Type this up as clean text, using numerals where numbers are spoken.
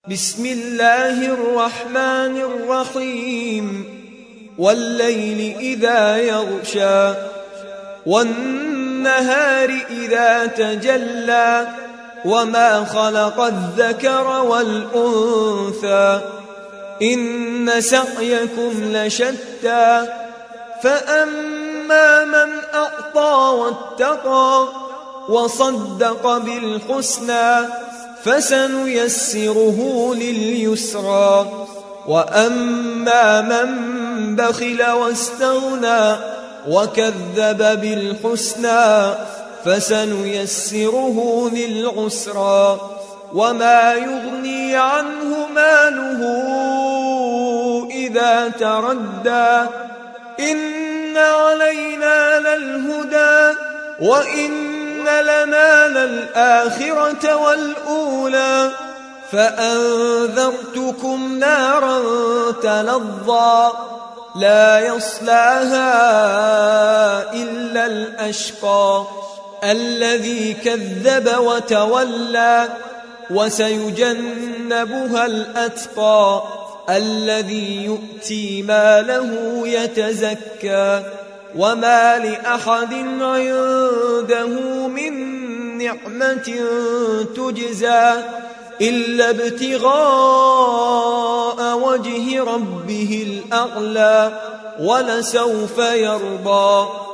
بسم الله الرحمن الرحيم والليل إذا يغشى والنهار إذا تجلى وما خلق الذكر والأنثى إن سعيكم لشتى فأما من أعطى واتقى وصدق بالحسنى فسنيسره لليسرى وأما من بخل واستغنى وكذب بالحسنى فسنيسره للعسرى وما يغني عنه ماله إذا تردى إن علينا للهدى وإن لنا للآخرة والأولى فأنذرتكم نارا تلظى لا يصلاها إلا الأشقى الذي كذب وتولى وسيجنبها الأتقى الذي يؤتي ماله يتزكى وما لأحد عنده من نعمة تجزى إلا ابتغاء وجه ربه الأعلى ولسوف يرضى